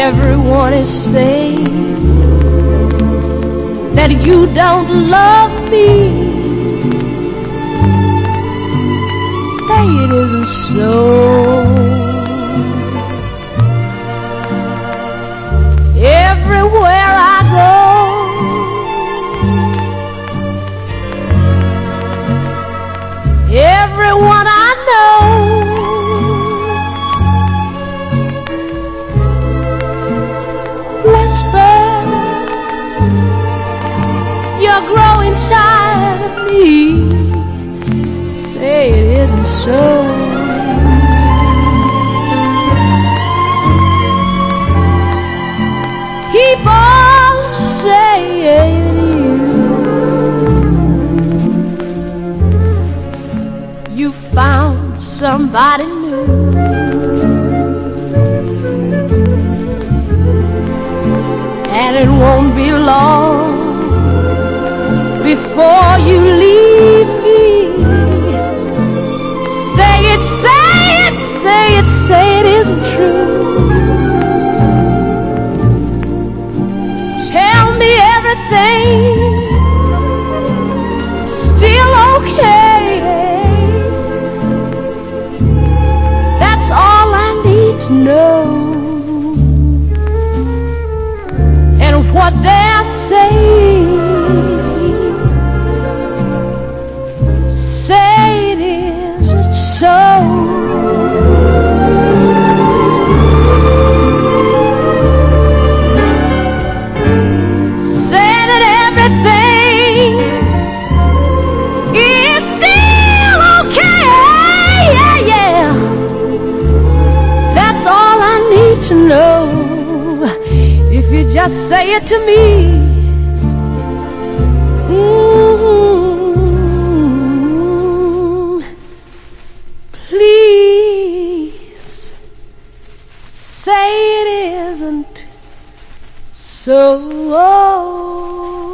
everyone is saying that you don't love me. Say it isn't so. Everywhere I go, everyone I know whispers, you're growing tired of me. Say it isn't so. Keep on saying you found somebody new, and it won't be long before you leave me. Say it, say it, say it, say it isn't true. Tell me everything still okay. That's all I need to know. And what they're saying, say it isn't so. To know, if you just say it to me. Please say it isn't so.